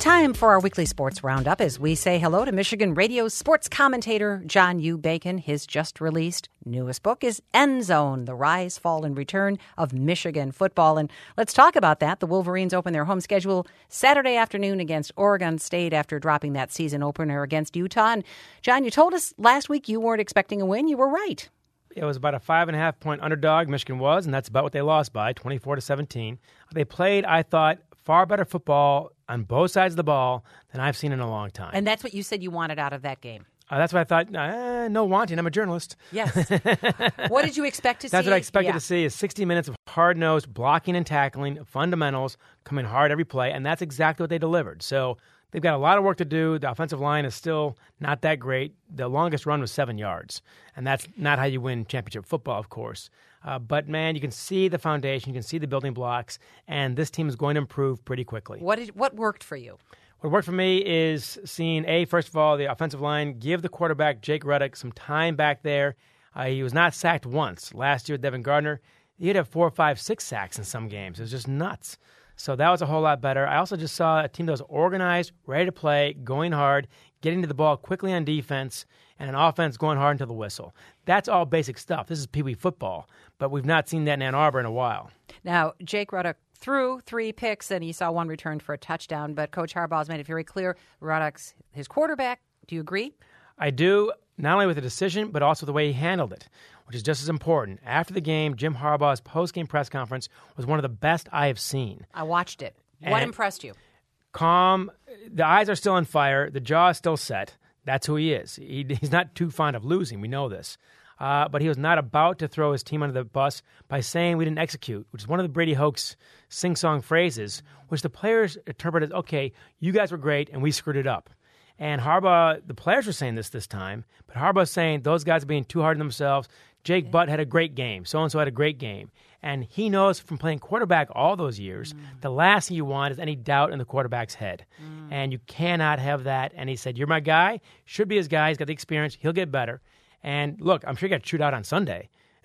Time for our weekly sports roundup as we say hello to Michigan radio sports commentator John U. Bacon. His just released newest book is End Zone, The Rise, Fall, and Return of Michigan Football. And let's talk about that. The Wolverines open their home schedule Saturday afternoon against Oregon State after dropping that season opener against Utah. And John, you told us last week you weren't expecting a win. You were right. It was about a 5.5-point underdog, Michigan was, and that's about what they lost by, 24-17. They played, I thought, far better football on both sides of the ball than I've seen in a long time. And that's what you said you wanted out of that game. That's what I thought. No wanting. I'm a journalist. Yes. What did you expect to see? That's what I expected to see is 60 minutes of hard-nosed blocking and tackling, fundamentals, coming hard every play, and that's exactly what they delivered. So they've got a lot of work to do. The offensive line is still not that great. The longest run was 7 yards, and that's not how you win championship football, of course. But, man, you can see the foundation, you can see the building blocks, and this team is going to improve pretty quickly. What worked for you? What worked for me is seeing, first of all, the offensive line give the quarterback, Jake Rudock, some time back there. He was not sacked once. Last year, Devin Gardner, he'd have 4, 5, 6 sacks in some games. It was just nuts. So that was a whole lot better. I also just saw a team that was organized, ready to play, going hard, getting to the ball quickly on defense, and an offense going hard until the whistle. That's all basic stuff. This is Pee Wee football, but we've not seen that in Ann Arbor in a while. Now, Jake Rudock threw 3 picks, and he saw 1 return for a touchdown, but Coach Harbaugh's made it very clear Rudock's his quarterback. Do you agree? I do, not only with the decision, but also the way he handled it, which is just as important. After the game, Jim Harbaugh's post-game press conference was one of the best I have seen. I watched it. What impressed you? Calm. The eyes are still on fire. The jaw is still set. That's who he is. He's not too fond of losing. We know this. But he was not about to throw his team under the bus by saying we didn't execute, which is one of the Brady Hoke's sing-song phrases, which the players interpreted as, okay, you guys were great, and we screwed it up. And Harbaugh, the players were saying this time, but Harbaugh's saying those guys are being too hard on themselves. Jake Butt had a great game. So-and-so had a great game. And he knows from playing quarterback all those years, the last thing you want is any doubt in the quarterback's head. And you cannot have that. And he said, you're my guy. Should be his guy. He's got the experience. He'll get better. And look, I'm sure he got chewed out on Sunday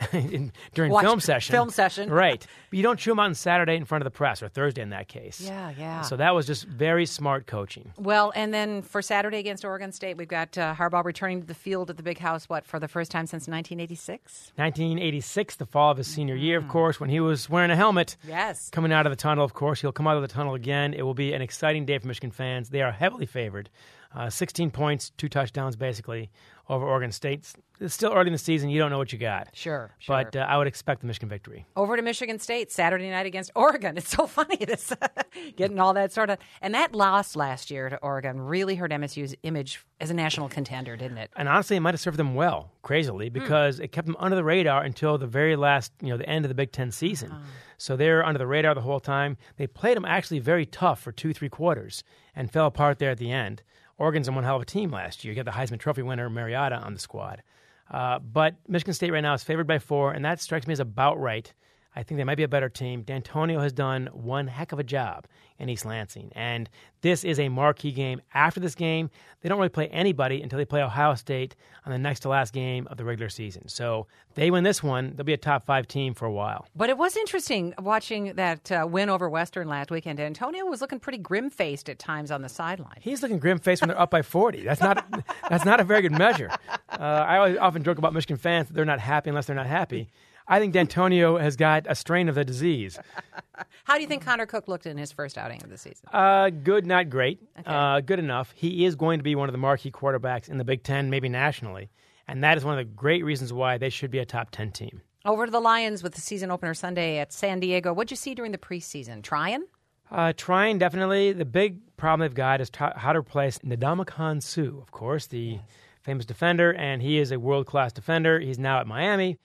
during film session. Film session. Right. But you don't chew him out on Saturday in front of the press, or Thursday in that case. Yeah. So that was just very smart coaching. Well, and then for Saturday against Oregon State, we've got Harbaugh returning to the field at the Big House, for the first time since 1986? 1986, the fall of his senior year, of course, when he was wearing a helmet. Yes. Coming out of the tunnel, of course. He'll come out of the tunnel again. It will be an exciting day for Michigan fans. They are heavily favored. 16 points, 2 touchdowns, basically, over Oregon State. It's still early in the season. You don't know what you got. Sure. But I would expect the Michigan victory. Over to Michigan State, Saturday night against Oregon. It's so funny, this getting all that sort of... And that loss last year to Oregon really hurt MSU's image as a national contender, didn't it? And honestly, it might have served them well, crazily, because it kept them under the radar until the very last, the end of the Big Ten season. So they're under the radar the whole time. They played them actually very tough for 2-3 quarters and fell apart there at the end. Oregon's one hell of a team last year. You got the Heisman Trophy winner, Mariota, on the squad. But Michigan State right now is favored by 4, and that strikes me as about right. I think they might be a better team. D'Antonio has done one heck of a job in East Lansing, and this is a marquee game. After this game, they don't really play anybody until they play Ohio State on the next to last game of the regular season. So they win this one, they'll be a top 5 team for a while. But it was interesting watching that win over Western last weekend. D'Antonio was looking pretty grim-faced at times on the sideline. He's looking grim-faced when they're up by 40. That's not a very good measure. I always often joke about Michigan fans that they're not happy unless they're not happy. I think D'Antonio has got a strain of the disease. How do you think Connor Cook looked in his first outing of the season? Good, not great. Okay. Good enough. He is going to be one of the marquee quarterbacks in the Big Ten, maybe nationally. And that is one of the great reasons why they should be a top 10 team. Over to the Lions with the season opener Sunday at San Diego. What'd you see during the preseason? Trying? Trying, definitely. The big problem they've got is how to replace Ndamukong Suh, of course, the famous defender, and he is a world-class defender. He's now at Miami.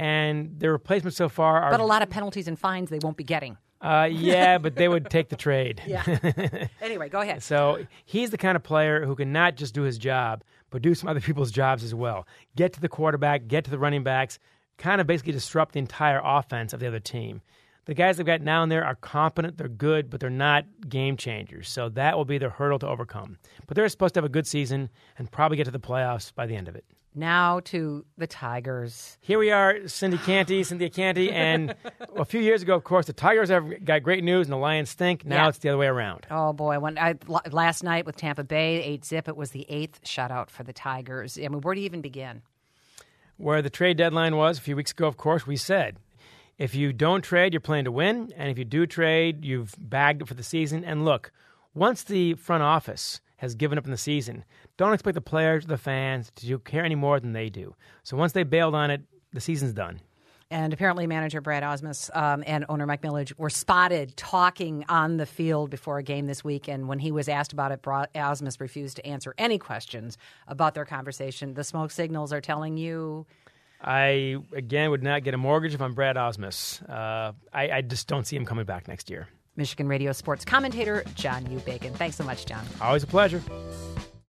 And their replacements so far are... But a lot of penalties and fines they won't be getting. Yeah, but they would take the trade. Yeah. Anyway, go ahead. So he's the kind of player who can not just do his job, but do some other people's jobs as well. Get to the quarterback, get to the running backs, kind of basically disrupt the entire offense of the other team. The guys they've got now and there are competent, they're good, but they're not game changers. So that will be their hurdle to overcome. But they're supposed to have a good season and probably get to the playoffs by the end of it. Now to the Tigers. Here we are, Cynthia Canty, and a few years ago, of course, the Tigers have got great news and the Lions stink. Now it's the other way around. Oh, boy. Last night with Tampa Bay, 8-0, it was the 8th shutout for the Tigers. I mean, where do you even begin? Where the trade deadline was a few weeks ago, of course, we said, if you don't trade, you're playing to win, and if you do trade, you've bagged it for the season. And look, once the front office has given up in the season, don't expect the players or the fans to care any more than they do. So once they bailed on it, the season's done. And apparently manager Brad Ausmus and owner Mike Milledge were spotted talking on the field before a game this week. And when he was asked about it, Ausmus refused to answer any questions about their conversation. The smoke signals are telling you... I, again, would not get a mortgage if I'm Brad Ausmus. I just don't see him coming back next year. Michigan Radio sports commentator John U. Bacon. Thanks so much, John. Always a pleasure.